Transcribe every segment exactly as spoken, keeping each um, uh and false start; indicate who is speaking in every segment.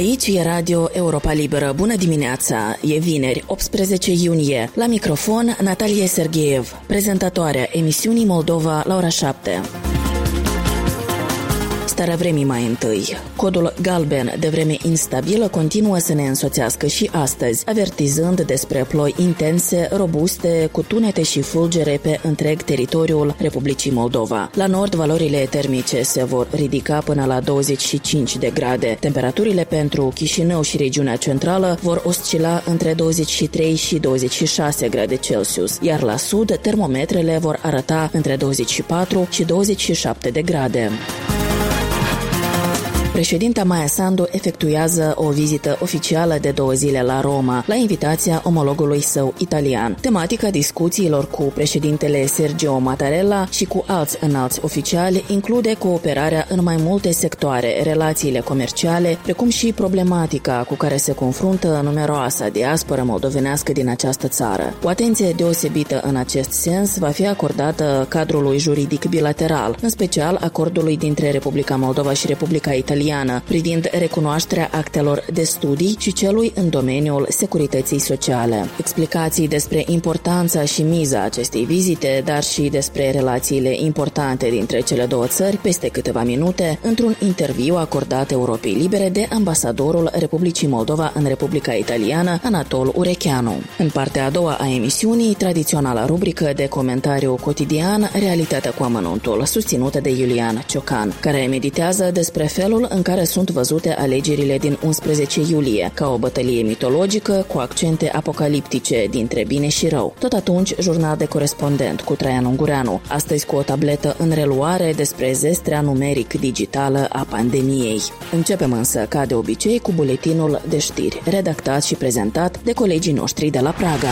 Speaker 1: Aici e Radio Europa Liberă. Bună dimineața! E vineri, optsprezece iunie. La microfon, Natalia Sergeev, prezentatoarea emisiunii Moldova la ora șapte. Starea vremii mai întâi. Codul galben de vreme instabilă continuă să ne însoțească și astăzi, avertizând despre ploi intense, robuste, cu tunete și fulgere pe întreg teritoriul Republicii Moldova. La nord, valorile termice se vor ridica până la douăzeci și cinci de grade. Temperaturile pentru Chișinău și regiunea centrală vor oscila între douăzeci și trei și douăzeci și șase grade Celsius, iar la sud, termometrele vor arăta între douăzeci și patru și douăzeci și șapte de grade. Președinta Maia Sandu efectuează o vizită oficială de două zile la Roma, la invitația omologului său italian. Tematica discuțiilor cu președintele Sergio Mattarella și cu alți înalți oficiali include cooperarea în mai multe sectoare, relațiile comerciale, precum și problematica cu care se confruntă numeroasa diasporă moldovenească din această țară. O atenție deosebită în acest sens va fi acordată cadrului juridic bilateral, în special acordului dintre Republica Moldova și Republica Italiană privind recunoașterea actelor de studii și celui în domeniul securității sociale. Explicații despre importanța și miza acestei vizite, dar și despre relațiile importante dintre cele două țări, peste câteva minute, într-un interviu acordat Europei Libere de ambasadorul Republicii Moldova în Republica Italiană, Anatol Urecheanu. În partea a doua a emisiunii, tradiționala rubrică de comentariu cotidian, Realitatea cu amănuntul, susținută de Iulian Ciocan, care meditează despre felul în care sunt văzute alegerile din unsprezece iulie, ca o bătălie mitologică cu accente apocaliptice dintre bine și rău. Tot atunci, jurnal de corespondent cu Traian Ungureanu, astăzi cu o tabletă în reluare despre zestrea numeric digitală a pandemiei. Începem însă, ca de obicei, cu buletinul de știri, redactat și prezentat de colegii noștri de la Praga.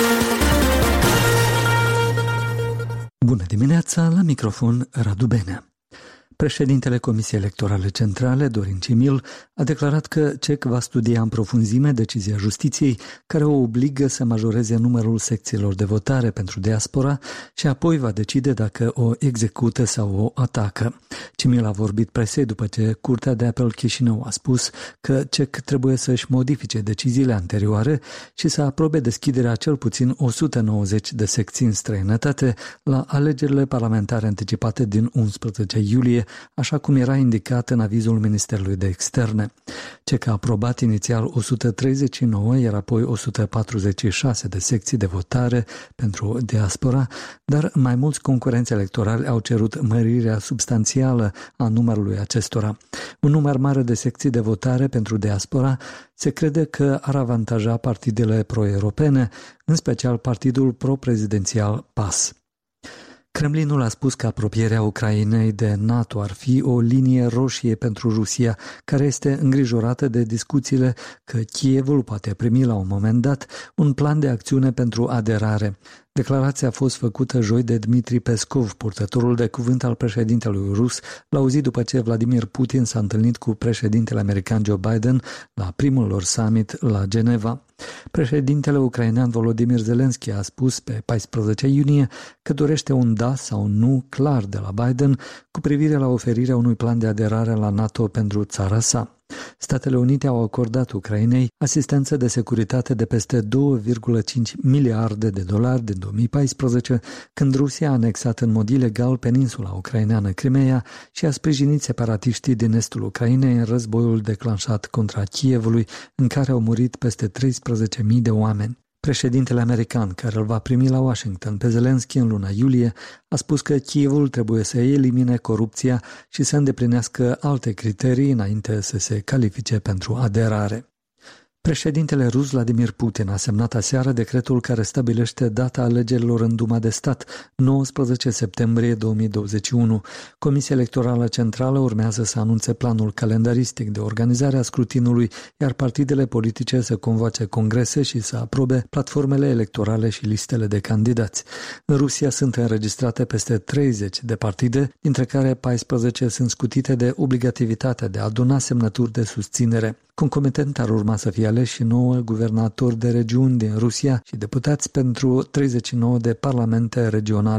Speaker 2: Bună dimineața, la microfon Radu Benea. Președintele Comisiei Electorale Centrale, Dorin Cimil, a declarat că C E C va studia în profunzime decizia Justiției care o obligă să majoreze numărul secțiilor de votare pentru diaspora și apoi va decide dacă o execută sau o atacă. Cimil a vorbit presei după ce Curtea de Apel Chișinău a spus că C E C trebuie să-și modifice deciziile anterioare și să aprobe deschiderea cel puțin o sută nouăzeci de secții în străinătate la alegerile parlamentare anticipate din unsprezece iulie, așa cum era indicat în avizul Ministerului de Externe. C E C a aprobat inițial o sută treizeci și nouă, iar apoi o sută patruzeci și șase de secții de votare pentru diaspora, dar mai mulți concurenți electorali au cerut mărirea substanțială a numărului acestora. Un număr mare de secții de votare pentru diaspora se crede că ar avantaja partidele pro-europene, în special partidul pro-prezidențial P A S. Kremlinul a spus că apropierea Ucrainei de NATO ar fi o linie roșie pentru Rusia, care este îngrijorată de discuțiile că Kievul poate primi la un moment dat un plan de acțiune pentru aderare. Declarația a fost făcută joi de Dmitri Peskov, purtătorul de cuvânt al președintelui rus, la o zi după ce Vladimir Putin s-a întâlnit cu președintele american Joe Biden la primul lor summit la Geneva. Președintele ucrainean Volodymyr Zelensky a spus pe paisprezece iunie că dorește un da sau nu clar de la Biden cu privire la oferirea unui plan de aderare la NATO pentru țara sa. Statele Unite au acordat Ucrainei asistență de securitate de peste doi virgulă cinci miliarde de dolari din două mii paisprezece, când Rusia a anexat în mod ilegal peninsula ucraineană Crimeea și a sprijinit separatiștii din estul Ucrainei în războiul declanșat contra Kievului, în care au murit peste treisprezece mii de oameni. Președintele american, care îl va primi la Washington pe Zelensky în luna iulie, a spus că Kievul trebuie să elimine corupția și să îndeplinească alte criterii înainte să se califice pentru aderare. Președintele rus Vladimir Putin a semnat aseară decretul care stabilește data alegerilor în Duma de Stat, nouăsprezece septembrie două mii douăzeci și unu. Comisia Electorală Centrală urmează să anunțe planul calendaristic de organizare a scrutinului, iar partidele politice să convoace congrese și să aprobe platformele electorale și listele de candidați. În Rusia sunt înregistrate peste treizeci de partide, dintre care paisprezece sunt scutite de obligativitatea de a aduna semnături de susținere. Concomitent ar urma să fie aleși și nouă guvernatori de regiuni din Rusia și deputați pentru treizeci și nouă de parlamente regionale.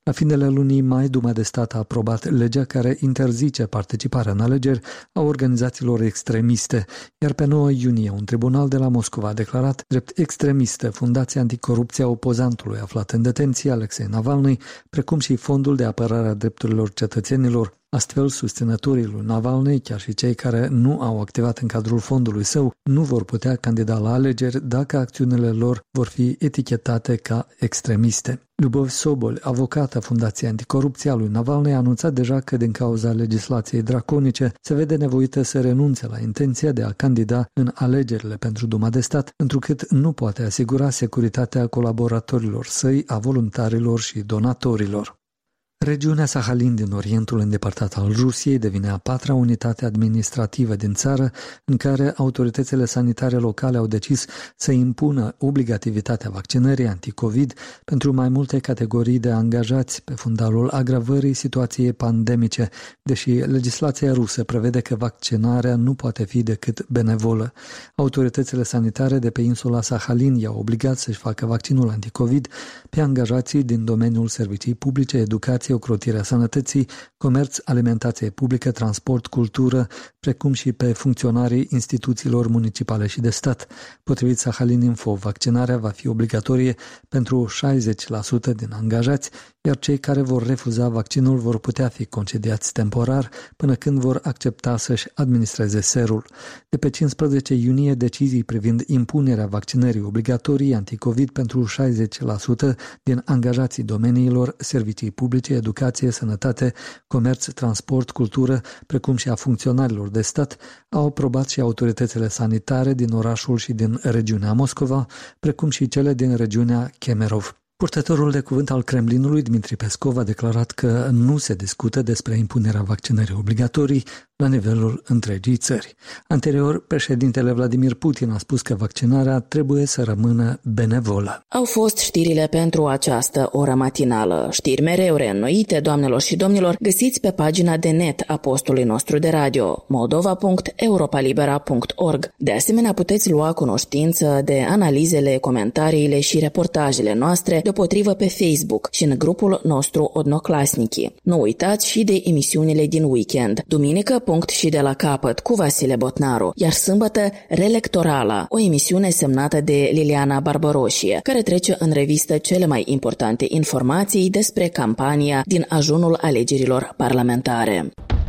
Speaker 2: La finele lunii mai, Duma de Stat a aprobat legea care interzice participarea în alegeri a organizațiilor extremiste, iar pe nouă iunie un tribunal de la Moscova a declarat drept extremistă Fundația Anticorupție a opozantului aflat în detenție, Alexei Navalny, precum și Fondul de Apărare a Drepturilor Cetățenilor. Astfel, susținătorii lui Navalny, chiar și cei care nu au activat în cadrul fondului său, nu vor putea candida la alegeri dacă acțiunile lor vor fi etichetate ca extremiste. Lyubov Sobol, avocat a Fundației Anticorupție a lui Navalny, a anunțat deja că din cauza legislației draconice se vede nevoită să renunțe la intenția de a candida în alegerile pentru Duma de Stat, întrucât nu poate asigura securitatea colaboratorilor săi, a voluntarilor și donatorilor. Regiunea Sahalin din Orientul îndepărtat al Rusiei devine a patra unitate administrativă din țară în care autoritățile sanitare locale au decis să impună obligativitatea vaccinării anticovid pentru mai multe categorii de angajați pe fundalul agravării situației pandemice, deși legislația rusă prevede că vaccinarea nu poate fi decât benevolă. Autoritățile sanitare de pe insula Sahalin i-au obligat să-și facă vaccinul anticovid pe angajații din domeniul servicii publice, educație, ocrotirea sănătății, comerț, alimentație publică, transport, cultură, precum și pe funcționarii instituțiilor municipale și de stat. Potrivit Sahalin Info, vaccinarea va fi obligatorie pentru șaizeci la sută din angajați, iar cei care vor refuza vaccinul vor putea fi concediați temporar până când vor accepta să-și administreze serul. De pe cincisprezece iunie, decizii privind impunerea vaccinării obligatorii anticovid pentru șaizeci la sută din angajații domeniilor servicii publice, educație, sănătate, comerț, transport, cultură, precum și a funcționarilor de stat, au aprobat și autoritățile sanitare din orașul și din regiunea Moscova, precum și cele din regiunea Kemerov. Purtătorul de cuvânt al Kremlinului, Dmitri Peskov, a declarat că nu se discută despre impunerea vaccinării obligatorii la nivelul întregii țări. Anterior, președintele Vladimir Putin a spus că vaccinarea trebuie să rămână benevolă.
Speaker 1: Au fost știrile pentru această oră matinală. Știri mereu reînnoite, doamnelor și domnilor, găsiți pe pagina de net a postului nostru de radio moldova punct europalibera punct org. De asemenea, puteți lua cunoștință de analizele, comentariile și reportajele noastre deopotrivă pe Facebook și în grupul nostru Odnoclasniki. Nu uitați și de emisiunile din weekend. Duminică, punct și de la capăt cu Vasile Botnaru, iar sâmbătă Relectorala, o emisiune semnată de Liliana Barbăroșie, care trece în revistă cele mai importante informații despre campania din ajunul alegerilor parlamentare.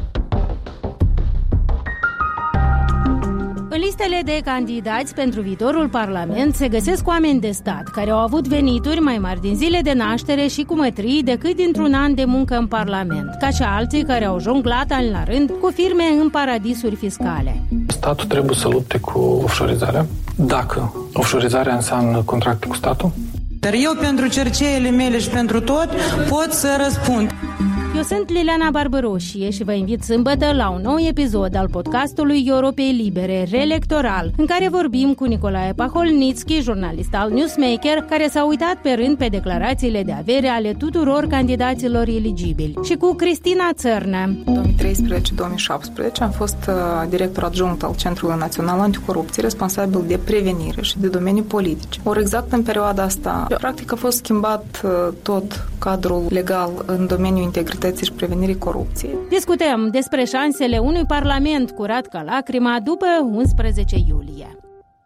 Speaker 3: În listele de candidați pentru viitorul Parlament se găsesc oameni de stat care au avut venituri mai mari din zile de naștere și cu mătrii decât dintr-un an de muncă în Parlament, ca și alții care au jonglat ani la rând cu firme în paradisuri fiscale.
Speaker 4: Statul trebuie să lupte cu offshorizarea. Dacă offshorizarea înseamnă contracte cu statul?
Speaker 5: Dar eu pentru cerceile mele și pentru tot pot să răspund.
Speaker 3: Eu sunt Liliana Barbăroșie și vă invit sâmbătă la un nou episod al podcastului Europei Libere, Relectoral, în care vorbim cu Nicolae Paholnitski, jurnalist al Newsmaker, care s-a uitat pe rând pe declarațiile de avere ale tuturor candidaților eligibili, și cu Cristina Țărnă.
Speaker 6: două mii treisprezece două mii șaptesprezece am fost director adjunct al Centrului Național Anticorupție, responsabil de prevenire și de domenii politice. Ori exact în perioada asta, practic a fost schimbat tot cadrul legal în domeniul integrității și prevenirii corupției.
Speaker 3: Discutăm despre șansele unui parlament curat ca lacrima după unsprezece iulie.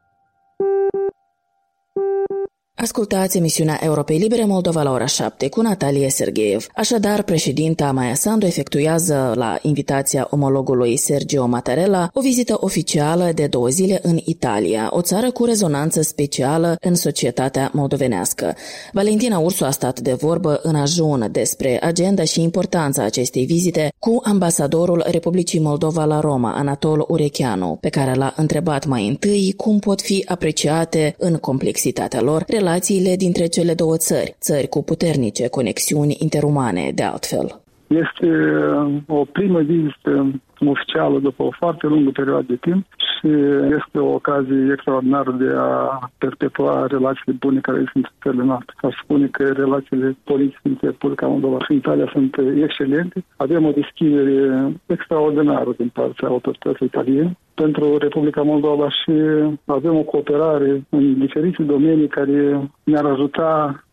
Speaker 1: Ascultați emisiunea Europei Libere Moldova la ora șapte cu Natalia Sergeev. Așadar, președinta Maia Sandu efectuează la invitația omologului Sergio Mattarella o vizită oficială de două zile în Italia, o țară cu rezonanță specială în societatea moldovenească. Valentina Ursu a stat de vorbă în ajun despre agenda și importanța acestei vizite cu ambasadorul Republicii Moldova la Roma, Anatol Urecheanu, pe care l-a întrebat mai întâi cum pot fi apreciate în complexitatea lor relațiile dintre cele două țări, țări cu puternice conexiuni interumane, de altfel.
Speaker 7: Este o primă vizită oficială după o foarte lungă perioadă de timp și este o ocazie extraordinară de a perpetua relațiile bune care sunt în țările noastre. Aș spune că relațiile politice între Republica Moldova și Italia sunt excelente. Avem o deschidere extraordinară din partea autorității italiene pentru Republica Moldova și avem o cooperare în diferite domenii care ne-ar ajuta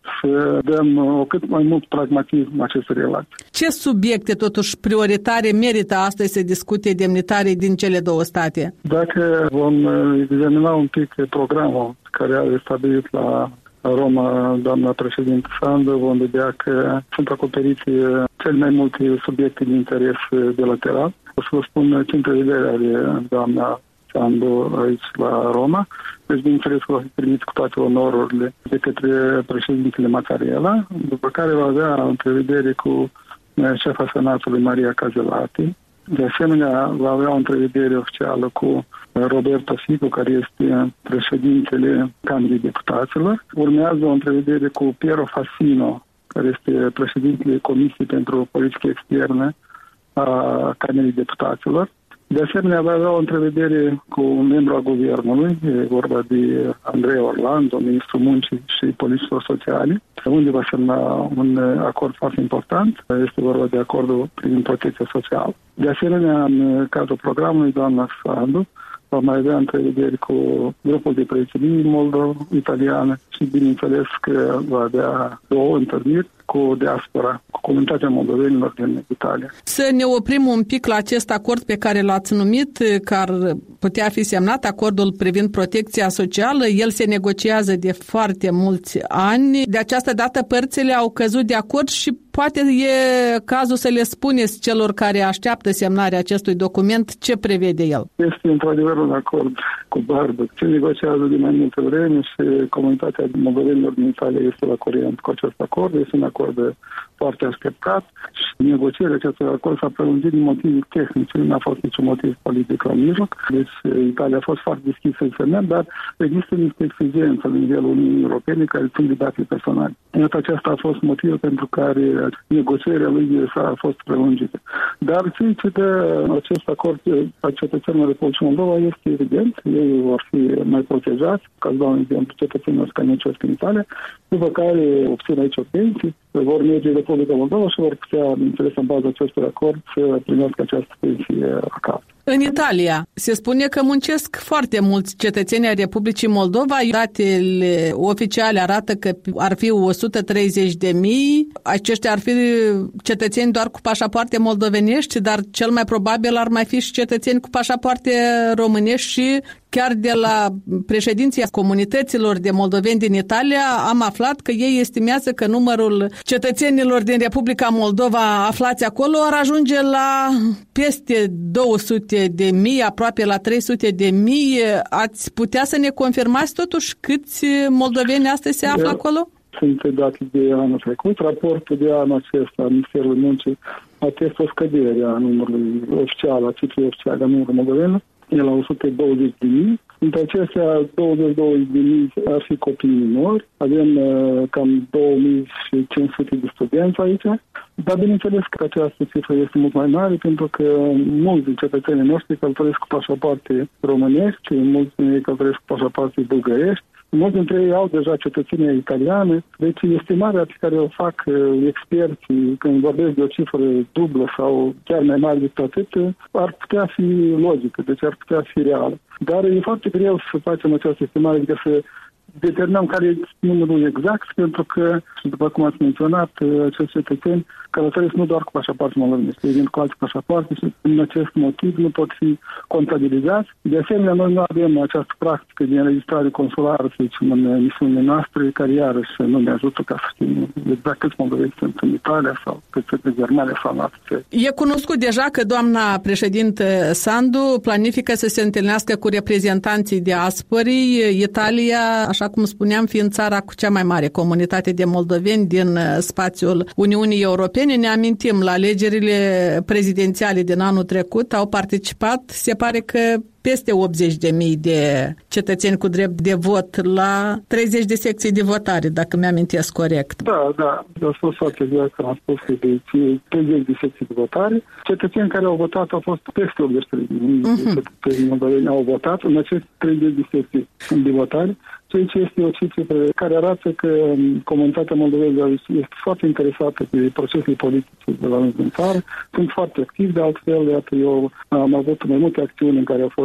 Speaker 7: să dăm o cât mai mult pragmatism acestei relații.
Speaker 8: Ce subiecte totuși prioritare merită astăzi să discute demnitarii din cele două state?
Speaker 7: Dacă vom examina un pic programul care a stabilit la Roma doamna președinte Sandu, vom vedea că sunt acoperiți cel mai multe subiecte de interes bilateral. O să vă spun ce întrevedere are doamna Sandu aici la Roma. Deci, bineînțeles, va fi primit cu toate onorurile de către președintele Mattarella, după care va avea o întrevedere cu șefa Senatului Maria Casellati. De asemenea, va avea o întrevedere oficială cu Roberto Fico, care este președintele Camerei Deputaților. Urmează o întrevedere cu Piero Fassino, care este președintele Comisiei pentru Politică Externă a Camerei Deputaților. De asemenea, va avea o întrevedere cu un membru al guvernului, e vorba de Andrei Orlando, ministrul muncii și politicilor sociale, unde va semna un acord foarte important, este vorba de acordul privind protecția socială. De asemenea, în cadrul programului, doamna Sandu va mai avea întrevederi cu grupul de prietenii moldo-italiană și, bineînțeles, că va avea două întâlniri cu diaspora, cu comunitatea moldovenilor din Italia.
Speaker 8: Să ne oprim un pic la acest acord pe care l-ați numit, care putea fi semnat, acordul privind protecția socială. El se negociază de foarte mulți ani. De această dată părțile au căzut de acord și poate e cazul să le spuneți celor care așteaptă semnarea acestui document ce prevede el.
Speaker 7: Este într-adevăr un acord cu barbă. Se negociază de mai multe vreme și comunitatea moldovenilor din Italia este la curent cu acest acord. Este un acord foarte așteptat și negocierea acestui acord s-a prelungit din motive tehnice, nu a fost niciun motiv politic la mijloc. Deci Italia a fost foarte deschisă să semnăm, dar există niște exigențe la nivelul Uniunii Europene care țin de date personale. Iată, acesta a fost motivul pentru care negocierea lui s-a fost prelungită. Dar ceea ce dă acest acord a cetățenilor Republicii Moldova este evident, ei vor fi mai protejați, ca să dau un exemplu, cetățenilor care muncesc în Italia, după care obțin aici o pensie, vor merge în Republica Moldova și vor putea, bineînțeles, în baza acestui acord, să primească această pensie acasă.
Speaker 8: În Italia se spune că muncesc foarte mulți cetățeni ai Republicii Moldova. Datele oficiale arată că ar fi o sută treizeci de mii. Aceștia ar fi cetățeni doar cu pașapoarte moldovenești, dar cel mai probabil ar mai fi și cetățeni cu pașapoarte românești și chiar de la președinția comunităților de moldoveni din Italia am aflat că ei estimează că numărul cetățenilor din Republica Moldova aflați acolo ar ajunge la peste două sute de mii, aproape la trei sute de mii. Ați putea să ne confirmați totuși câți moldoveni astăzi se află acolo?
Speaker 7: Sunt date de anul trecut. Raportul de anul acesta al Ministerului Muncii atestă o scădere a numărului oficial, a cifrei oficiale a numărului moldovenilor. E la o sută douăzeci de mii. Între acestea, douăzeci de mii ar fi copii minori. Avem uh, cam două mii cinci sute de studenți aici. Dar bineînțeles că această cifră este mult mai mare pentru că mulți din cetățenii noștri călătoresc cu pașapoarte românești, mulți din ei călătoresc cu pașapoarte bulgărești. Mulți dintre ei au deja cetățenia italiană, deci estimarea pe care o fac experții când vorbesc de o cifră dublă sau chiar mai mare decât atât, ar putea fi logică, deci ar putea fi reală. Dar e foarte greu să facem această estimare, adică să determinăm care e numărul exact, pentru că, după cum ați menționat, acești cetățeni călătoresc nu doar cu pașapoarte moldovenești, ei vin cu alte pașapoarte și din acest motiv nu pot fi contabilizați. De asemenea, noi nu avem această practică de înregistrare consulară, să zicem, în misiunile noastre, care iarăși nu ne ajută ca să știm exact câți moldoveni sunt în Italia sau câți sunt în Germania sau în alte țări.
Speaker 8: E cunoscut deja că doamna președintă Sandu planifică să se întâlnească cu reprezentanții diasporii. Italia, așa cum spuneam, fiind țara cu cea mai mare comunitate de moldoveni din spațiul Uniunii Europene. Ne amintim, la alegerile prezidențiale din anul trecut au participat, se pare că peste optzeci de mii de cetățeni cu drept de vot la treizeci de secții de votare, dacă mi-amintesc corect.
Speaker 7: Da, da, a fost foarte exact, am spus că de treizeci de secții de votare. Cetățeni care au votat au fost peste optzeci de mii de cetățeni moldoveni au votat în aceste treizeci de secții de votare. Ceea ce este o cifră care arată că comunitatea moldovenă este foarte interesată de procesele politice de la noi din țară. Sunt foarte activi, de altfel, iată, eu am avut mai multe acțiuni în care au fost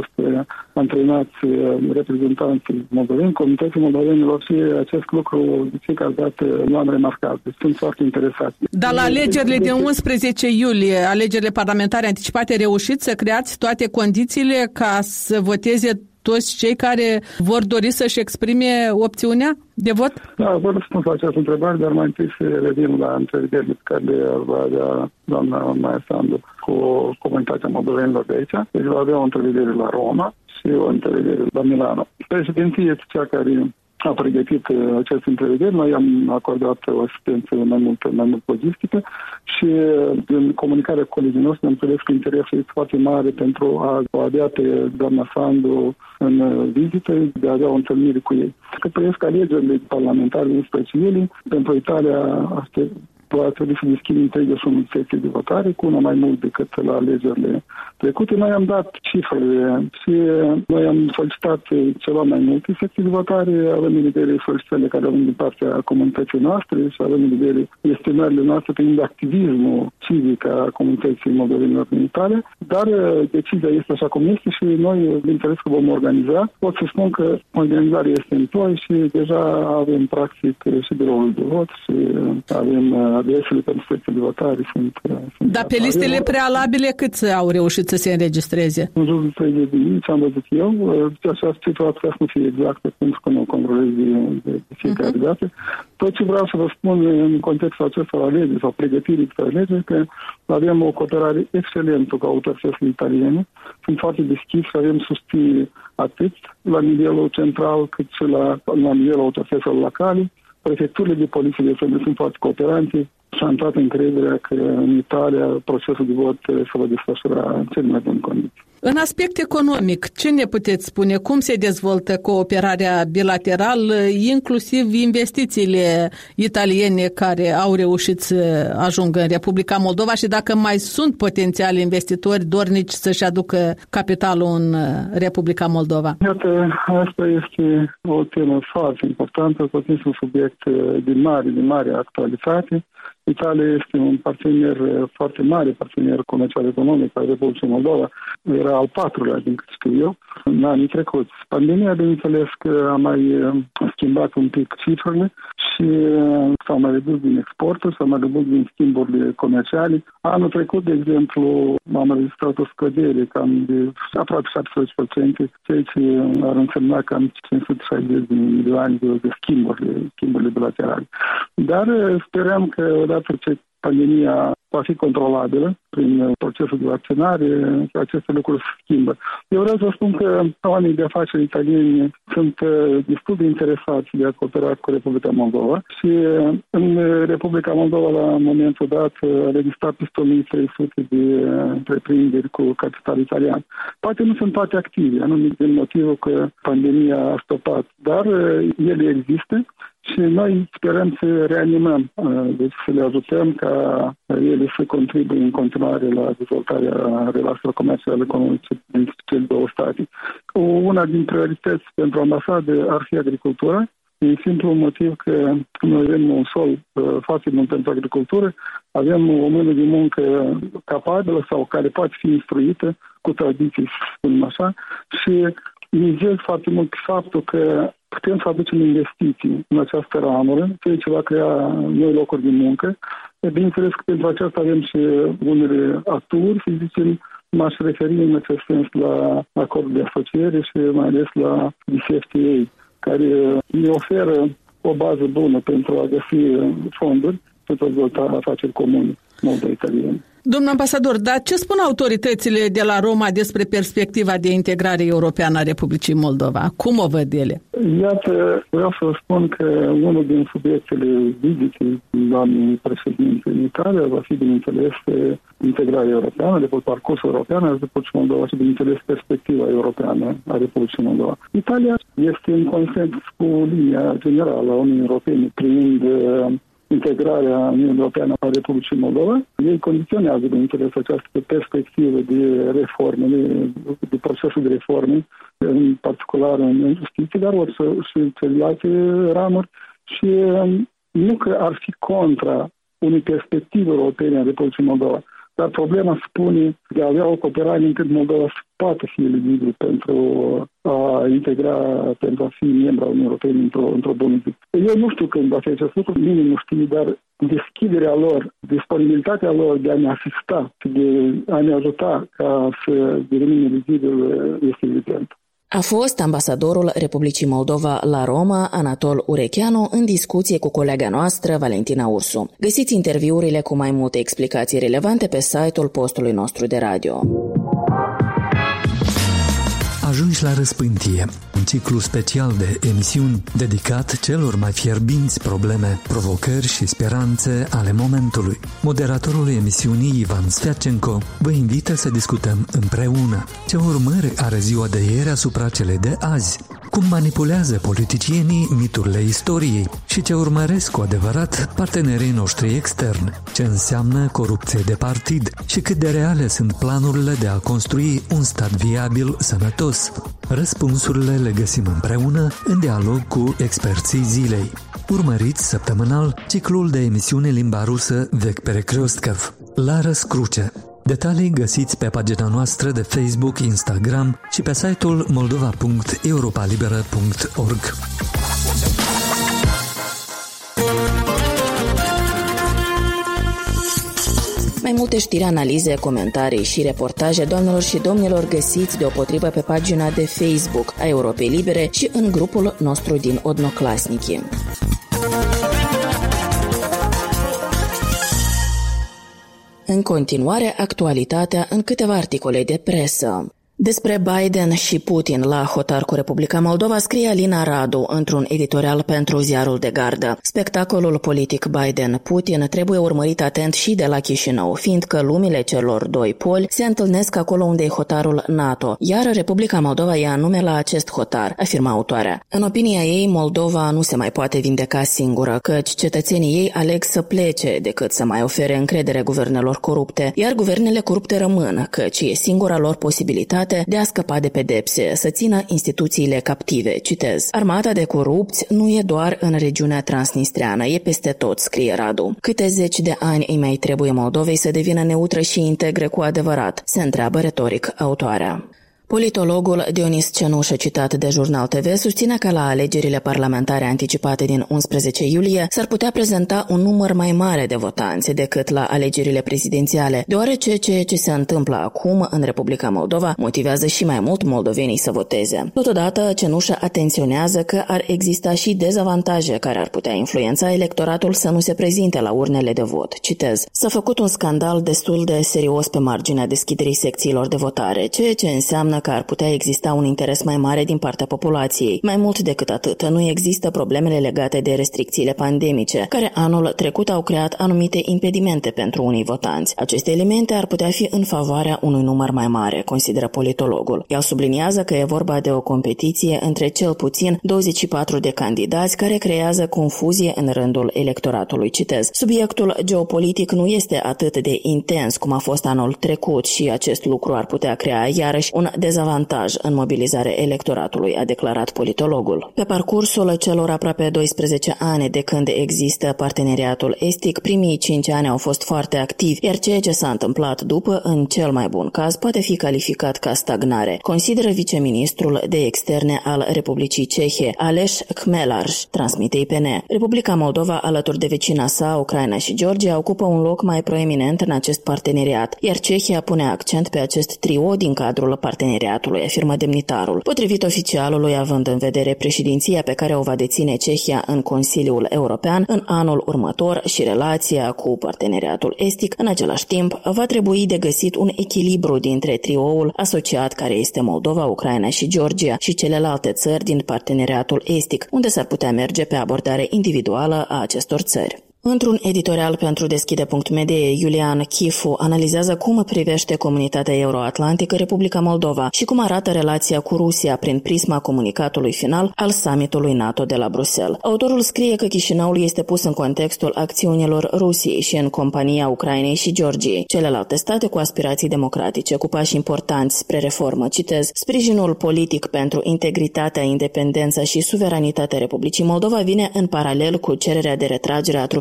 Speaker 7: noastre antrenați reprezentanții moldoveni, comunității moldovenilor și acest lucru de fiecare dată nu am remarcat. Deci sunt foarte interesați.
Speaker 8: Dar la alegerile din unsprezece iulie, alegerile parlamentare anticipate, reușiți să creați toate condițiile ca să voteze toți cei care vor dori să-și exprime opțiunea de vot?
Speaker 7: Da, vă răspund la această întrebare, dar mai întâi să revin la înțelegerile pe care le va avea doamna Maia Sandu cu comunitatea moldovenilor de aici. Deci va avea o întâlnire la Roma și o întâlnire la Milano. Președinția este cea care a pregătit aceste întrevederi. Noi am acordat o asistență mai mult, mai mult logistică și din comunicarea colegii noștri am înțeles că interesul este foarte mare pentru a o avea pe doamna Sandu în vizită, de a avea o întâlnire cu ei. Că trăiesc alegerile parlamentare din unsprezece iulie, pentru Italia asta va trebui să deschidem treizeci și unu secții de votare, cu una mai mult decât la alegerile trecute. Noi am dat cifrele și noi am solicitat ceva mai multe secții de votare, avem în vedere solicitările care avem din partea comunității noastre și avem în vedere estimările noastre privind activismul civic a comunității moldovenilor din Italia, dar decizia este așa cum este și noi, bineînțeles că vom organiza. Pot să spun că organizarea este în ploi și deja avem practic și biroul de vot și avem adresele pentru secții de votare. Sunt, sunt
Speaker 8: Dar pe listele prealabile cât au reușit să se înregistreze?
Speaker 7: În jur de treizeci de mii, ce am văzut eu. Așa cifra ar putea să nu fie exactă, pentru că nu controlez de, de, de fiecare uh-huh. dată. Tot ce vreau să vă spun în contextul acestor alegeri sau pregătirii pentru alegeri, că avem o cooperare excelentă cu autoritățile italiene. Sunt foarte deschiși și avem susținere atât la nivelul central cât și la, la nivelul autorităților locale. Prefecturile de poliție de asemenea sunt foarte cooperante și am toată încrederea că în Italia procesul de vot se va desfășura în cel mai bune condiții.
Speaker 8: În aspect economic, ce ne puteți spune? Cum se dezvoltă cooperarea bilaterală, inclusiv investițiile italiene care au reușit să ajungă în Republica Moldova și dacă mai sunt potențiali investitori dornici să-și aducă capitalul în Republica Moldova?
Speaker 7: Iată, asta este o temă foarte importantă, tot este un subiect de mare, de mare actualitate. Italia este un partener foarte mare, partener comercial economic al Republicii Moldova. Era al patrulea, din cât știu eu, în anii trecuți. Pandemia, bineînțeles, că a mai schimbat un pic cifrele și s-au mai redus din exporturi, s-au mai redus din schimburile comerciale. Anul trecut, de exemplu, am înregistrat o scădere cam de aproape șaptezeci la sută, ceea ce ar însemna cam cinci sute șaizeci de milioane de schimburi, schimburile bilaterale. Dar sperăm că odată ce pandemia va fi controlabilă prin procesul de vaccinare, aceste lucruri se schimbă. Eu vreau să spun că oamenii de afaceri italieni sunt destul de interesați de a coopera cu Republica Moldova și în Republica Moldova, la momentul dat, a registrat peste o mie trei sute de întreprinderi cu capital italian. Poate nu sunt toate active, anume din motivul că pandemia a stopat, dar ele există. Și noi sperăm să reanimăm, deci să le ajutăm ca ele să contribuie în continuare la dezvoltarea relațiilor comerciale economice dintre cele două state. Una din priorități pentru ambasadă ar fi agricultura, din simplu motiv că noi avem un sol foarte bun pentru agricultură, avem o mână de muncă capabilă sau care poate fi instruită cu tradiții, să spunem așa, și mizez foarte mult pe faptul că putem să aducem investiții în această ramură, ceea ce va crea noi locuri de muncă. Bineînțeles că pentru aceasta avem și unele aturi, să zicem, m-aș referi în acest sens la acordul de asociere și mai ales la D C F T A, care ne oferă o bază bună pentru a găsi fonduri pentru a dezvolta afaceri comune moldo-italiene.
Speaker 8: Domnul ambasador, dar ce spun autoritățile de la Roma despre perspectiva de integrare europeană a Republicii Moldova? Cum o văd ele?
Speaker 7: Iată, vreau să vă spun că unul din subiectele vizitei doamnei președinte în Italia va fi, bineînțeles, integrarea europeană, după parcursul european al Republicii Moldova și, bineînțeles, perspectiva europeană a Republicii Moldova. Italia este în consens cu linia generală a Uniunii Europene privind integrarea Uniunii Europeană a Republicii Moldova. Ei condiționează, bineînțeles, această perspectivă de reforme, de procesul de reforme, în particular în justiție, dar orice și celelalte ramuri. Și nu că ar fi contra unei perspective europene a Republicii Moldova, Dar problema spune de a avea o cooperare încât Moldova să poată fi eligibil pentru a integra, pentru a fi membru al Uniunii Europene într-o, într-o bună zi. Eu nu știu când va fi acest lucru, nimeni nu știe, dar deschiderea lor, disponibilitatea lor de a ne asista, de a ne ajuta ca să devenim eligibil este evident.
Speaker 1: A fost ambasadorul Republicii Moldova la Roma, Anatol Urecheanu, în discuție cu colega noastră, Valentina Ursu. Găsiți interviurile cu mai multe explicații relevante pe site-ul postului nostru de radio.
Speaker 2: Ajungi la Răspântie, un ciclu special de emisiuni dedicat celor mai fierbinți probleme, provocări și speranțe ale momentului. Moderatorul emisiunii, Ivan Sfiacenco, vă invită să discutăm împreună ce urmări are ziua de ieri asupra celei de azi, cum manipulează politicienii miturile istoriei și ce urmăresc cu adevărat partenerii noștri externi, ce înseamnă corupție de partid și cât de reale sunt planurile de a construi un stat viabil, sănătos. Răspunsurile le găsim împreună în dialog cu experții zilei. Urmăriți săptămânal ciclul de emisiune limba rusă Vec Perecreostkov, La Răscruce. Detalii găsiți pe pagina noastră de Facebook, Instagram și pe site-ul moldova punct europalibera punct org.
Speaker 1: Mai multe știri, analize, comentarii și reportaje, doamnelor și domnilor, găsiți deopotrivă pe pagina de Facebook a Europei Libere și în grupul nostru din Odnoclasniki. În continuare, actualitatea în câteva articole de presă. Despre Biden și Putin la hotar cu Republica Moldova scrie Alina Radu într-un editorial pentru Ziarul de Gardă. Spectacolul politic Biden-Putin trebuie urmărit atent și de la Chișinău, fiindcă lumile celor doi poli se întâlnesc acolo unde e hotarul NATO, iar Republica Moldova ia nume la acest hotar, afirma autoarea. În opinia ei, Moldova nu se mai poate vindeca singură, căci cetățenii ei aleg să plece decât să mai ofere încredere guvernelor corupte, iar guvernele corupte rămân, căci e singura lor posibilitate de a scăpa de pedepse, să țină instituțiile captive. Citez. Armata de corupți nu e doar în regiunea transnistreană, e peste tot, scrie Radu. Câte zeci de ani îi mai trebuie Moldovei să devină neutră și integre cu adevărat? Se întreabă retoric autoarea. Politologul Dionis Cenușă, citat de Jurnal T V, susține că la alegerile parlamentare anticipate din unsprezece iulie s-ar putea prezenta un număr mai mare de votanți decât la alegerile prezidențiale, deoarece ceea ce se întâmplă acum în Republica Moldova motivează și mai mult moldovenii să voteze. Totodată, Cenușă atenționează că ar exista și dezavantaje care ar putea influența electoratul să nu se prezinte la urnele de vot. Citez. S-a făcut un scandal destul de serios pe marginea deschiderii secțiilor de votare, ceea ce înseamnă că ar putea exista un interes mai mare din partea populației. Mai mult decât atât, nu există problemele legate de restricțiile pandemice, care anul trecut au creat anumite impedimente pentru unii votanți. Aceste elemente ar putea fi în favoarea unui număr mai mare, consideră politologul. El subliniază că e vorba de o competiție între cel puțin douăzeci și patru de candidați care creează confuzie în rândul electoratului. Citez. Subiectul geopolitic nu este atât de intens cum a fost anul trecut și acest lucru ar putea crea iarăși un dezavantaj în mobilizarea electoratului, a declarat politologul. Pe parcursul celor aproape doisprezece ani de când există parteneriatul estic, primii cinci ani au fost foarte activi, iar ceea ce s-a întâmplat după, în cel mai bun caz, poate fi calificat ca stagnare, consideră viceministrul de externe al Republicii Cehe, Aleș Khmelarș, transmite I P N. Republica Moldova, alături de vecina sa, Ucraina și Georgia, ocupă un loc mai proeminent în acest parteneriat, iar Cehia pune accent pe acest trio din cadrul parteneriatului, afirmă demnitarul. Potrivit oficialului, având în vedere președinția pe care o va deține Cehia în Consiliul European în anul următor și relația cu parteneriatul estic, în același timp, va trebui de găsit un echilibru dintre trioul asociat care este Moldova, Ucraina și Georgia și celelalte țări din parteneriatul estic, unde s-ar putea merge pe abordare individuală a acestor țări. Într-un editorial pentru deschide punct media, Iulian Chifu analizează cum privește comunitatea euroatlantică Republica Moldova și cum arată relația cu Rusia prin prisma comunicatului final al summitului NATO de la Bruxelles. Autorul scrie că Chișinăul este pus în contextul acțiunilor Rusiei și în compania Ucrainei și Georgiei, celelalte state cu aspirații democratice, cu pași importanți spre reformă. Citez, sprijinul politic pentru integritatea, independența și suveranitatea Republicii Moldova vine în paralel cu cererea de retragere a trupelor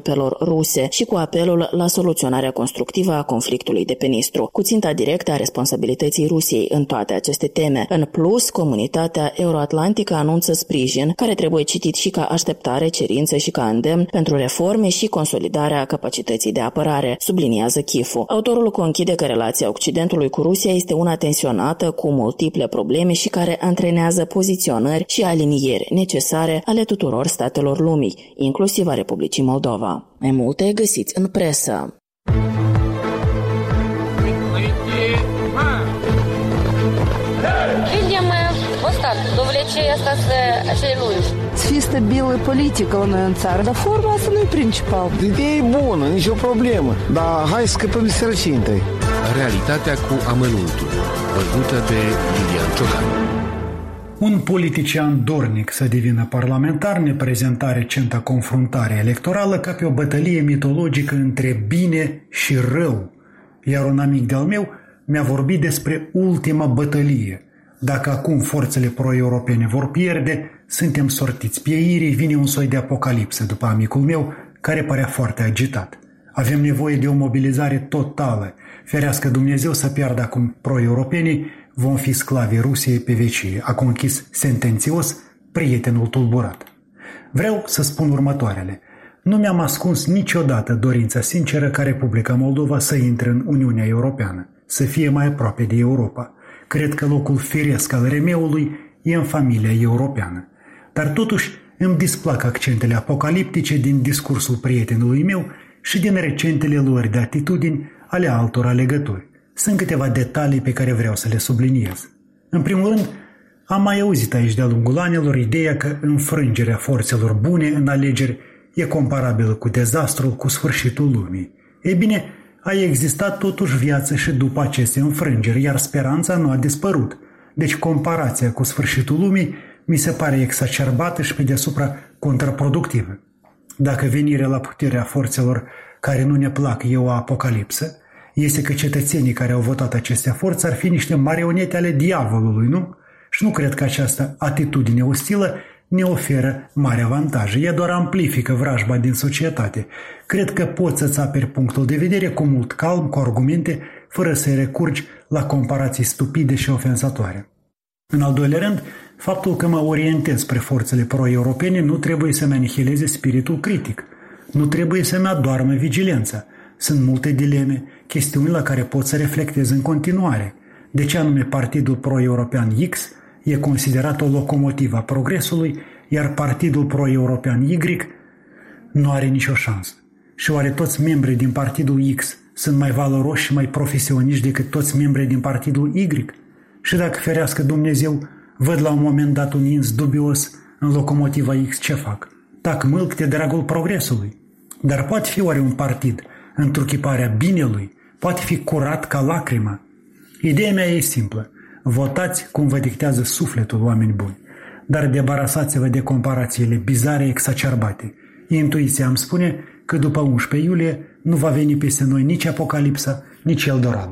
Speaker 1: trupelor ruse și cu apelul la soluționarea constructivă a conflictului de pe Nistru, cu ținta directă a responsabilității Rusiei în toate aceste teme. În plus, comunitatea euroatlantică anunță sprijin, care trebuie citit și ca așteptare, cerință și ca îndemn pentru reforme și consolidarea capacității de apărare, subliniază Chifu. Autorul conchide că relația Occidentului cu Rusia este una tensionată, cu multiple probleme și care antrenează poziționări și alinieri necesare ale tuturor statelor lumii, inclusiv a Republicii Moldova. Mai multe găsiți în presă.
Speaker 9: Să fie stabilă politică la noi în țară, dar forma asta nu e principal.
Speaker 10: Ideea e bună, nicio problemă, dar hai să scăpăm de sărăcie întâi.
Speaker 11: Realitatea cu amănuntul, văzută de Lilian Ciocan.
Speaker 12: Un politician dornic să devină parlamentar ne prezenta recenta confruntare electorală ca pe o bătălie mitologică între bine și rău, iar un amic de-al meu mi-a vorbit despre ultima bătălie. Dacă acum forțele pro-europene vor pierde, suntem sortiți pieirii, vine un soi de apocalipsă, după amicul meu, care părea foarte agitat. Avem nevoie de o mobilizare totală. Ferească Dumnezeu să piardă acum pro-europenii, vom fi sclavii Rusiei pe vecie, a conchis sentențios prietenul tulburat. Vreau să spun următoarele. Nu mi-am ascuns niciodată dorința sinceră ca Republica Moldova să intre în Uniunea Europeană, să fie mai aproape de Europa. Cred că locul firesc al remeului e în familia europeană. Dar totuși îmi displac accentele apocaliptice din discursul prietenului meu și din recentele luări de atitudini ale altor alegători. Sunt câteva detalii pe care vreau să le subliniez. În primul rând, am mai auzit aici de-a lungul anilor ideea că înfrângerea forțelor bune în alegeri e comparabilă cu dezastrul, cu sfârșitul lumii. Ei bine, a existat totuși viață și după aceste înfrângeri, iar speranța nu a dispărut. Deci comparația cu sfârșitul lumii mi se pare exacerbată și pe deasupra contraproductivă. Dacă venirea la puterea forțelor care nu ne plac e o apocalipsă, este că cetățenii care au votat aceste forțe ar fi niște marionete ale diavolului, nu? Și nu cred că această atitudine ostilă ne oferă mari avantaje. Ea doar amplifică vrajba din societate. Cred că poți să-ți aperi punctul de vedere cu mult calm, cu argumente, fără să recurgi la comparații stupide și ofensatoare. În al doilea rând, faptul că mă orientez spre forțele pro-europene nu trebuie să-mi anihileze spiritul critic. Nu trebuie să-mi adoarmă vigilența. Sunt multe dileme, chestiuni la care pot să reflectez în continuare. De ce anume Partidul Pro-European X e considerat o locomotivă a progresului, iar Partidul Pro-European Y nu are nicio șansă? Și oare toți membrii din Partidul X sunt mai valoroși și mai profesioniști decât toți membrii din Partidul Y? Și dacă ferească Dumnezeu, văd la un moment dat un ins dubios în locomotiva X, ce fac? Tac mâlc de dragul progresului. Dar poate fi oare un partid întruchiparea binelui? Poate fi curat ca lacrima? Ideea mea e simplă. Votați cum vă dictează sufletul, oameni buni. Dar debarasați-vă de comparațiile bizare exacerbate. Intuiția îmi spune că după unsprezece iulie nu va veni peste noi nici Apocalipsa, nici Eldorado.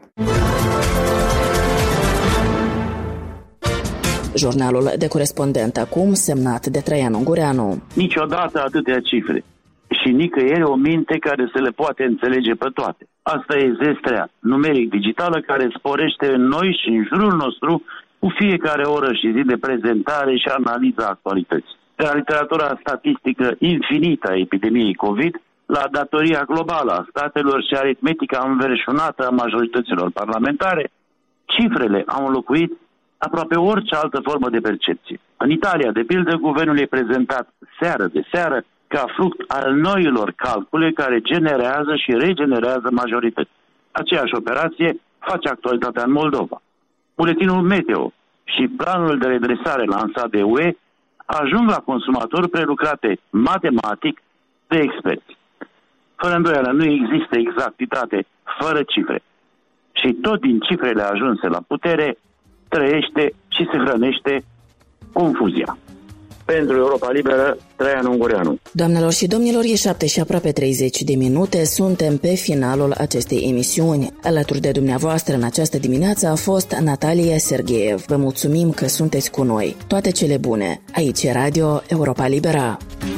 Speaker 1: Jurnalul de corespondent acum, semnat de Traian Ungureanu.
Speaker 13: Niciodată atâtea cifre și nicăieri o minte care se le poate înțelege pe toate. Asta e zestrea numeric-digitală care sporește în noi și în jurul nostru cu fiecare oră și zi de prezentare și analiza actualității. De la literatura statistică infinită a epidemiei COVID, la datoria globală a statelor și aritmetica înverșunată a majorităților parlamentare, cifrele au înlocuit aproape orice altă formă de percepție. În Italia, de pildă, guvernul e prezentat seară de seară ca fruct al noilor calcule care generează și regenerează majorități. Aceeași operație face actualitatea în Moldova. Buletinul Meteo și planul de redresare lansat de U E ajung la consumatori prelucrate matematic de experți. Fără îndoială, nu există exactitate fără cifre. Și tot din cifrele ajunse la putere trăiește și se hrănește confuzia. Pentru Europa Liberă, Traian Ungureanu.
Speaker 1: Doamnelor și domnilor, e șapte și aproape treizeci de minute, suntem pe finalul acestei emisiuni. Alături de dumneavoastră în această dimineață a fost Natalia Sergeev. Vă mulțumim că sunteți cu noi. Toate cele bune. Aici e Radio Europa Liberă.